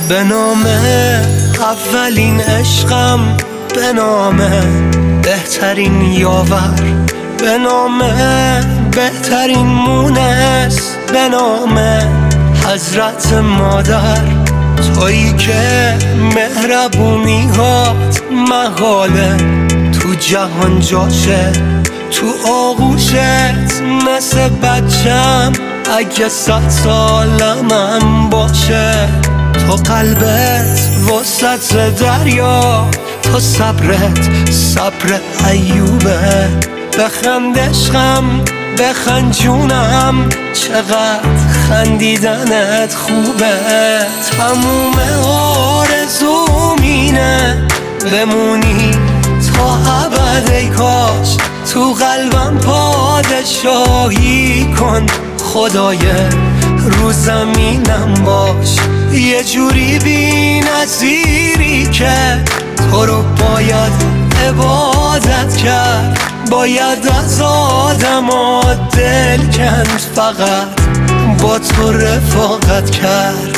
به نام اولین عشقم، به نام بهترین یاور، به نام بهترین مونس، به نام حضرت مادر، تویی که مهربونیات محاله تو جهان جاشه، تو آغوشت مثل بچم اگه 100 سالمم باشه. تو قلبت وسط دریا، تو صبرت صبر ایوبه. بخند عشقم، بخند جونم، چقدر خندیدنت خوبه. تموم آرزوم اینه بمونی تا ابد، ای کاش تو قلبم پادشاهی کن. خدای رو زمینم باش، یه جوری بی نظیری که تو رو باید عبادت کرد. باید از آدم دل کند، فقط با تو رفاقت کرد.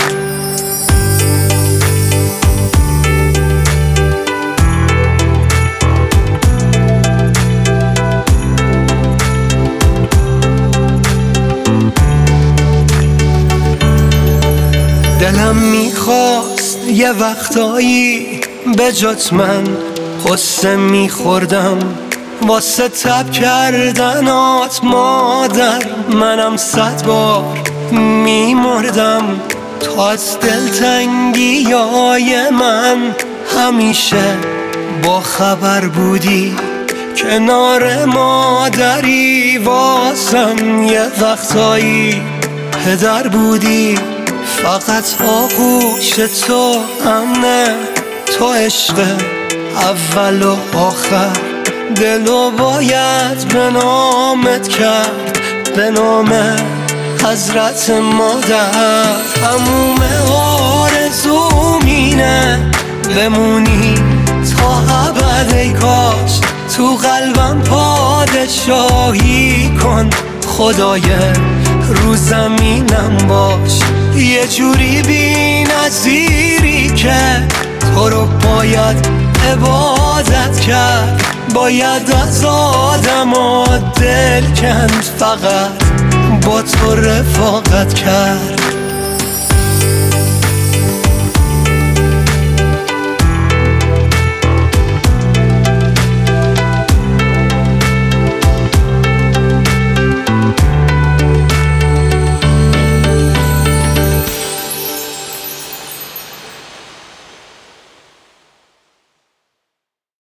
دلم میخواست یه وقتایی به جات من قصه میخوردم، واسه تب کردنات مادر منم 100 بار میمردم. تو از دلتنگیای من همیشه با خبر بودی، کنار مادری واسم یه وقتایی پدر بودی. فقط آغوش تو امنه، تو عشق اول و آخر. دلو باید به نامت کرد، به نام حضرت مادر. تموم آرزوم اینه بمونی تا ابد، ای کاش تو قلبم پادشاهی کن. خدای رو زمینم باش، یه جوری بی نظیری که تو رو باید عبادت کرد. باید از آدم دل کند، فقط با تو رفاقت کرد.